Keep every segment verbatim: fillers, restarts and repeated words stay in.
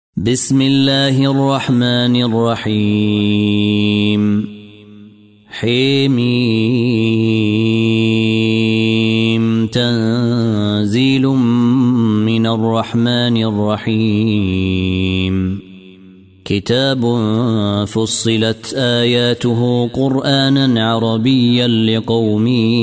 بسم الله الرحمن الرحيم حميم تنزيل من الرحمن الرحيم كتاب فصلت آياته قرآنا عربيا لقوم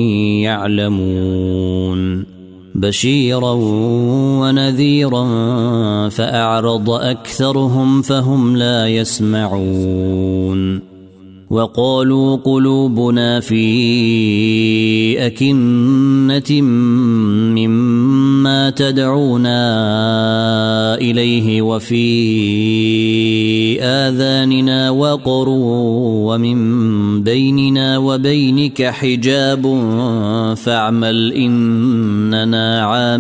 يعلمون بشيرا ونذيرا فأعرض أكثرهم فهم لا يسمعون وقالوا قلوبنا في أكنة مما تدعونا إليه وفي آذاننا وقر ومن بيننا وبينك حجاب فاعمل إننا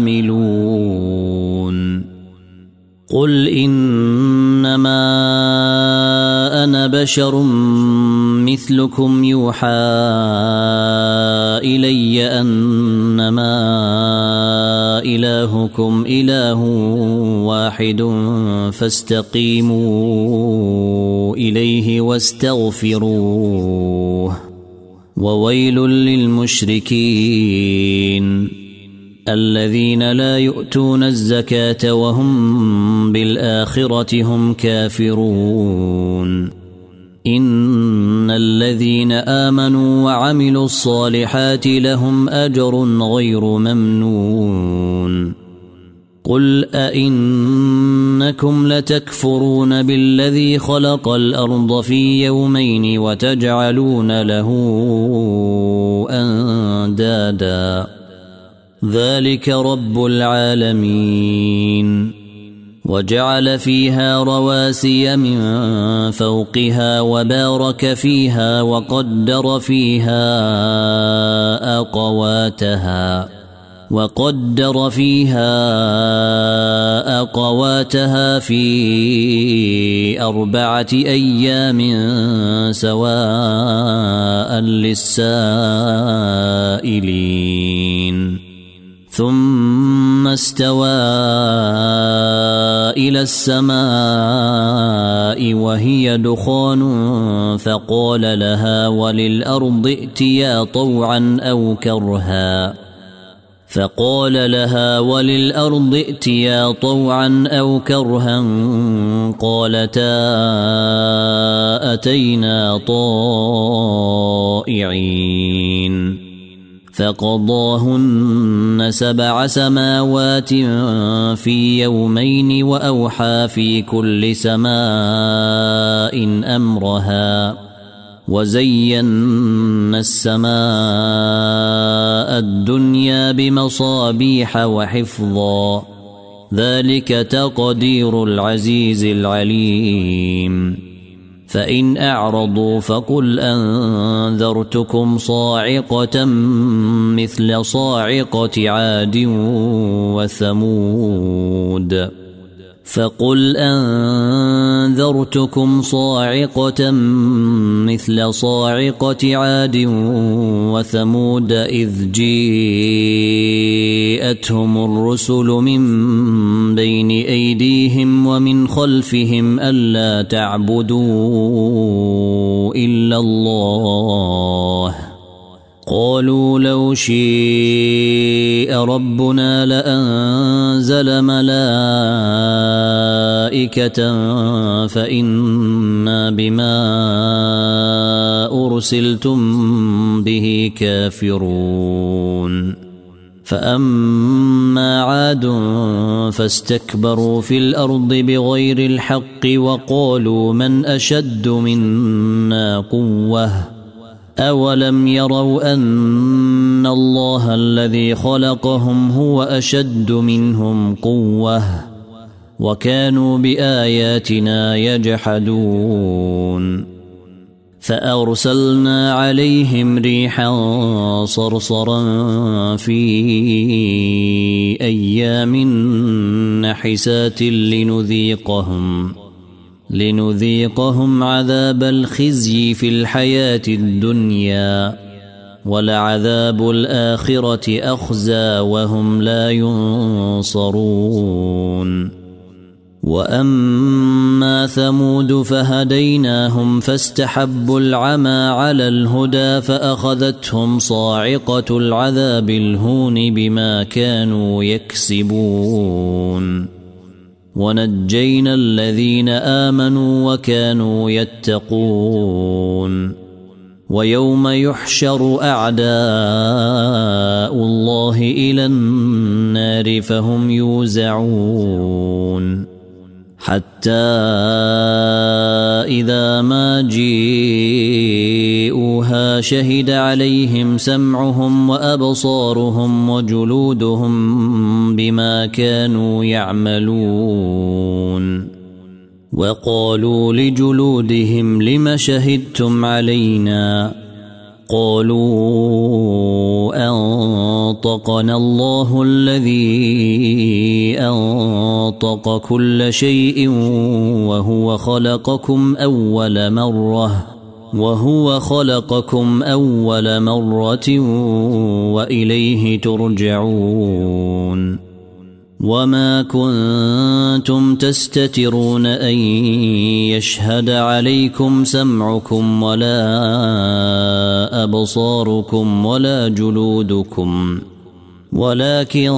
عاملون قل إنما أنا بشر مثلكم يوحى إلي أنما إلهكم إله واحد فاستقيموا إليه واستغفروه وويل للمشركين الذين لا يؤتون الزكاة وهم بالآخرة هم كافرون إن الذين آمنوا وعملوا الصالحات لهم أجر غير ممنون قل أئنكم لتكفرون بالذي خلق الأرض في يومين وتجعلون له أندادا ذلك رب العالمين وجعل فيها رواسي من فوقها وبارك فيها وقدر فيها أقواتها وقدر فيها أقواتها في أربعة أيام سواء للسائلين ثم استوى إلى السماء وهي دخان فقال لها وللأرض ائتيا طوعا أو كرها فقال لها وللأرض ائتيا طوعا أو كرها قالتا أتينا طائعين فقضاهن سبع سماوات في يومين وأوحى في كل سماء أمرها وزينا السماء الدنيا بمصابيح وحفظا ذلك تقدير العزيز العليم فإن أعرضوا فقل أنذرتكم صاعقة مثل صاعقة عاد وثمود فقل أنذرتكم صاعقة مثل صاعقة عاد وثمود إذ جاءتهم الرسل من بين أيديهم ومن خلفهم ألا تعبدوا إلا الله قالوا لو شاء ربنا لأنزل ملائكة فإنا بما أرسلتم به كافرون فأما عاد فاستكبروا في الأرض بغير الحق وقالوا من أشد منا قوة أولم يروا أن الله الذي خلقهم هو أشد منهم قوة وكانوا بآياتنا يجحدون فأرسلنا عليهم ريحا صرصرا في أيام نحسات لنذيقهم لنذيقهم عذاب الخزي في الحياة الدنيا ولعذاب الآخرة أخزى وهم لا ينصرون وأما ثمود فهديناهم فاستحبوا العمى على الهدى فأخذتهم صاعقة العذاب الهون بما كانوا يكسبون ونجينا الذين آمنوا وكانوا يتقون ويوم يحشر أعداء الله إلى النار فهم يوزعون حتى إذا ما جيءوها شهد عليهم سمعهم وأبصارهم وجلودهم بما كانوا يعملون وقالوا لجلودهم لم شهدتم علينا قالوا أنطقنا الله الذي أنطق كل شيء وهو خلقكم أول مرة وهو خلقكم أول مرة وإليه ترجعون وما كنتم تستترون أن يشهد عليكم سمعكم ولا أبصاركم ولا جلودكم ولكن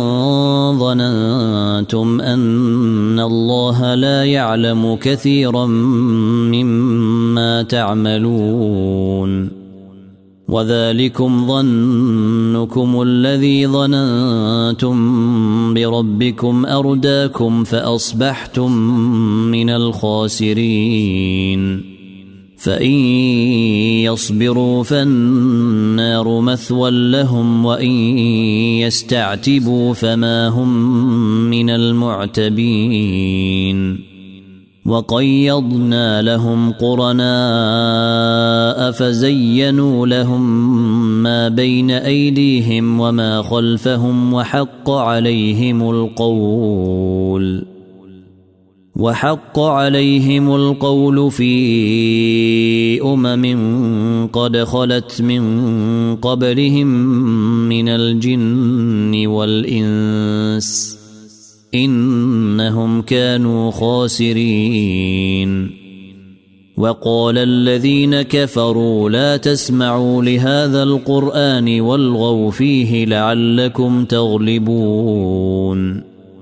ظننتم أن الله لا يعلم كثيرا مما تعملون وذلكم ظنكم الذي ظننتم بربكم أرداكم فأصبحتم من الخاسرين فإن يصبروا فالنار مثوى لهم وإن يستعتبوا فما هم من المعتبين وقيضنا لهم قرناء فزينوا لهم ما بين أيديهم وما خلفهم وحق عليهم القول وحق عليهم القول في أمم قد خلت من قبلهم من الجن والإنس إنهم كانوا خاسرين وقال الذين كفروا لا تسمعوا لهذا القرآن والغوا فيه لعلكم تغلبون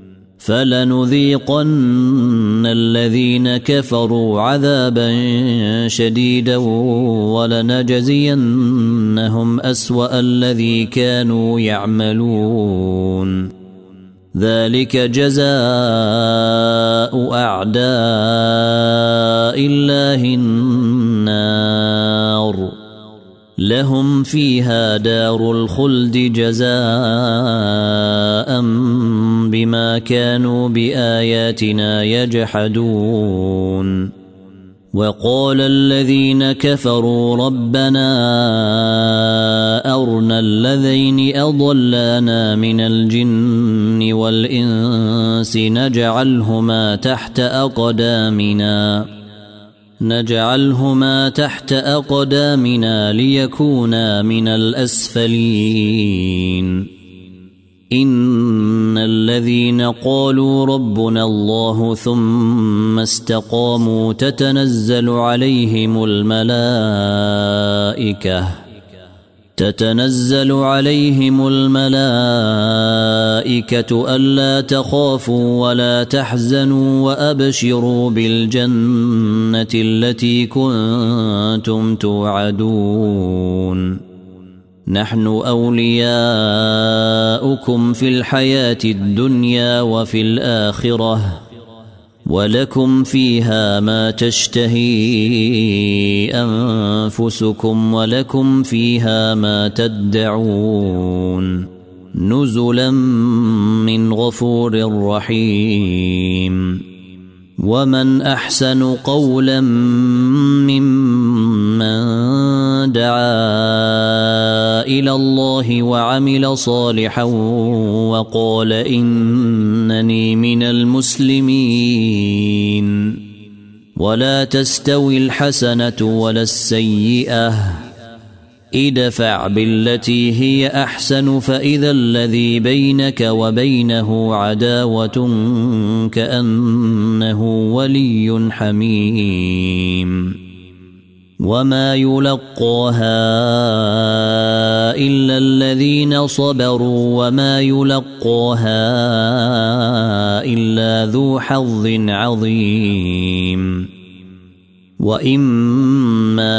فلنذيقن الذين كفروا عذابا شديدا ولنجزينهم أسوأ الذي كانوا يعملون ذلك جزاء أعداء الله النار لهم فيها دار الخلد جزاء بما كانوا بآياتنا يجحدون وقال الذين كفروا ربنا أرنا الذين أضلانا من الجن والإنس نجعلهما تحت أقدامنا نجعلهما تحت أقدامنا ليكونا من الأسفلين إن الذين قالوا ربنا الله ثم استقاموا تتنزل عليهم الملائكة تتنزل عليهم الملائكة ألا تخافوا ولا تحزنوا وأبشروا بالجنة التي كنتم توعدون نحن أولياؤكم في الحياة الدنيا وفي الآخرة ولكم فيها ما تشتهي أنفسكم ولكم فيها ما تدعون نزلا من غفور رحيم ومن أحسن قولا ممن دعا إلى الله وعمل صالحا وقال إنني من المسلمين ولا تستوي الحسنة ولا السيئة ادفع بالتي هي أحسن فإذا الذي بينك وبينه عداوة كأنه ولي حميم وما يلقاها إلا الذين صبروا وما يلقاها إلا ذو حظ عظيم وإما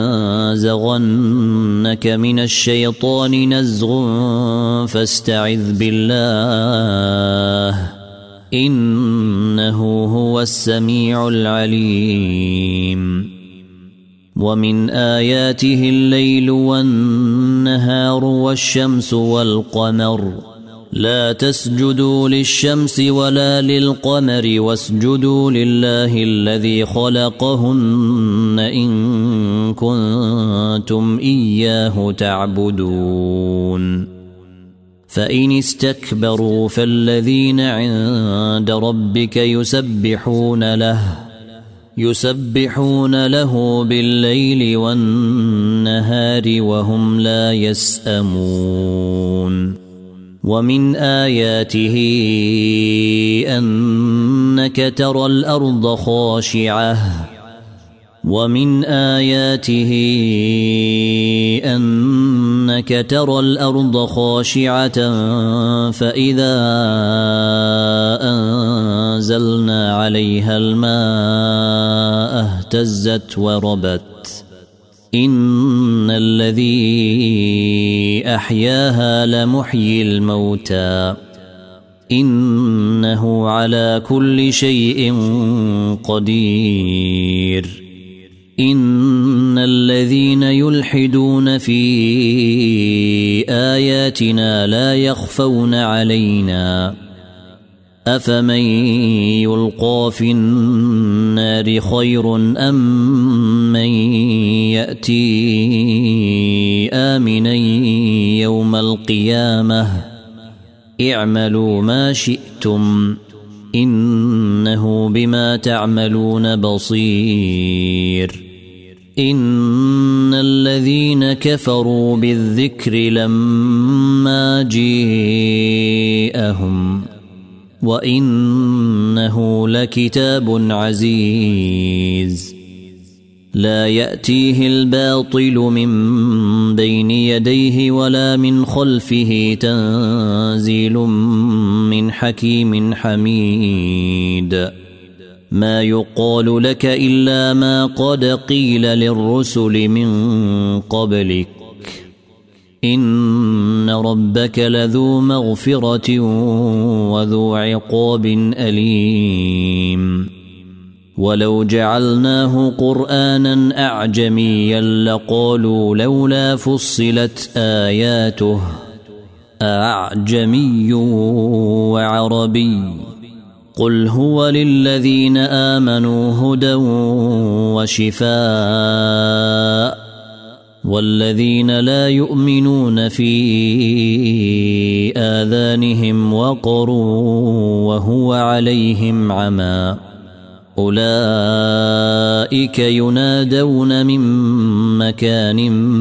ينزغنك من الشيطان نزغ فاستعذ بالله إنه هو السميع العليم ومن آياته الليل والنهار والشمس والقمر لا تسجدوا للشمس ولا للقمر واسجدوا لله الذي خلقهن إن كنتم إياه تعبدون فإن استكبروا فالذين عند ربك يسبحون له يسبحون له بالليل والنهار وهم لا يسأمون ومن آياته أنك ترى الأرض خاشعة ومن آياته أنك ترى الأرض خاشعة فإذا أنزلنا عليها الماء اهتزت وربت إن الذي أحياها لمحيي الموتى إنه على كل شيء قدير إن الذين يلحدون في آياتنا لا يخفون علينا أفمن يلقى في النار خير أم من يأتي آمنا يوم القيامة اعملوا ما شئتم إنه بما تعملون بصير إن الذين كفروا بالذكر لما جاءهم وإنه لكتاب عزيز لا يأتيه الباطل من بين يديه ولا من خلفه تنزيل من حكيم حميد ما يقال لك إلا ما قد قيل للرسل من قبلك إن ربك لذو مغفرة وذو عقاب أليم ولو جعلناه قرآنا أعجميا لقالوا لولا فصلت آياته أعجمي وعربي قل هو للذين آمنوا هدى وشفاء والذين لا يؤمنون في آذانهم وقر وهو عليهم عمى أولئك ينادون من مكان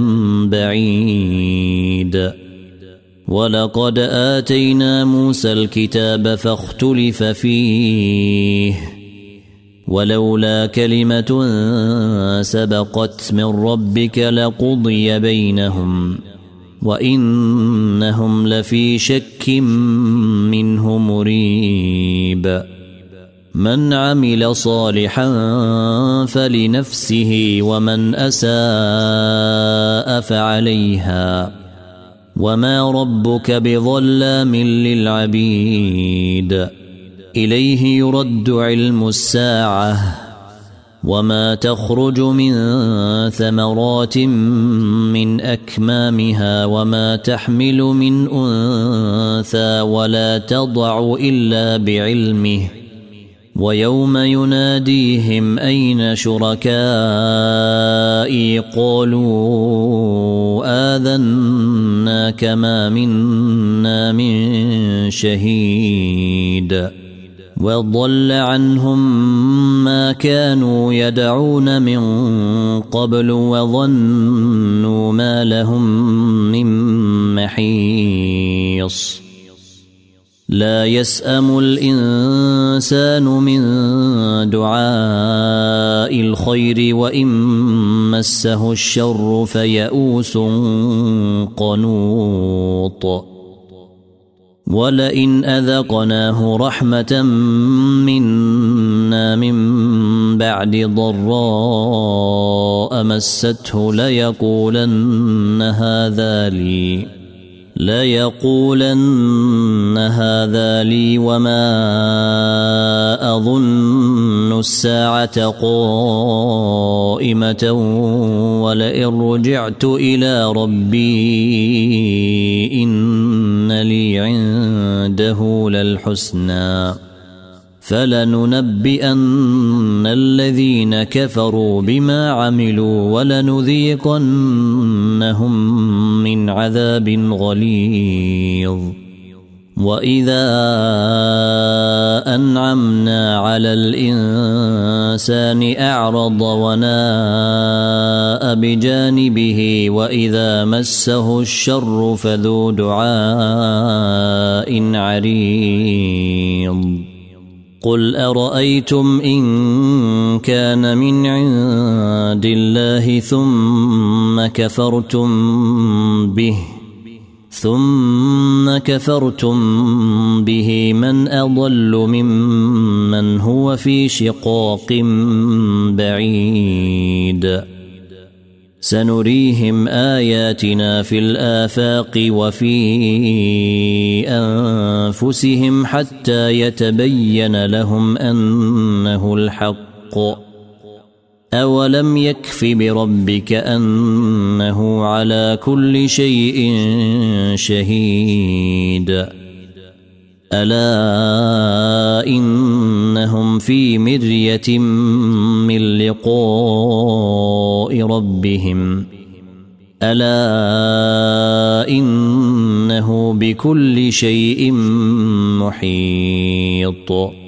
بعيد ولقد آتينا موسى الكتاب فاختلف فيه ولولا كلمة سبقت من ربك لقضي بينهم وإنهم لفي شك منه مريب من عمل صالحا فلنفسه ومن أساء فعليها وما ربك بظلام للعبيد إليه يرد علم الساعة وما تخرج من ثمرات من أكمامها وما تحمل من أنثى ولا تضع إلا بعلمه ويوم يناديهم أين شركائي قالوا آذناك ما منا من شهيد وضل عنهم ما كانوا يدعون من قبل وظنوا ما لهم من محيص لا يسأم الإنسان من دعاء الخير وإن مسه الشر فيئوس قنوط ولئن أذقناه رحمة منا من بعد ضراء مسته ليقولن هذا لي ليقولن هذا لي وما أظن الساعة قائمة ولئن رجعت إلى ربي إن لي عنده للحسنى فلننبئن الذين كفروا بما عملوا ولنذيقنهم من عذاب غليظ وإذا أنعمنا على الإنسان أعرض وناء بجانبه وإذا مسه الشر فذو دعاء عريض قل أرأيتم إن كان من عند الله ثم كفرتم به ثم كفرتم به من أضل ممن هو في شقاق بعيد سنريهم آياتنا في الآفاق وفي أنفسهم حتى يتبين لهم أنه الحق أولم يكف بربك أنه على كل شيء شهيد ألا إنهم في مرية من لقاء ربهم ألا إنه بكل شيء محيط